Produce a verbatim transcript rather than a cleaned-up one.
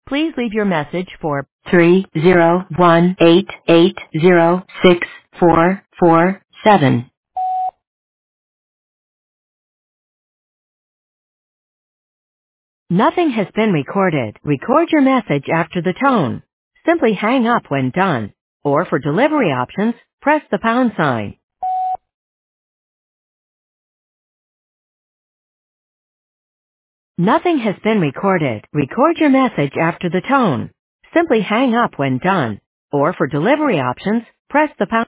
Please leave your message for three zero one eight eight zero six four four seven. Nothing has been recorded. Record your message after the tone. Simply hang up when done. Or for delivery options, press the pound sign. Nothing has been recorded. Record your message after the tone. Simply hang up when done. Or for delivery options, press the pound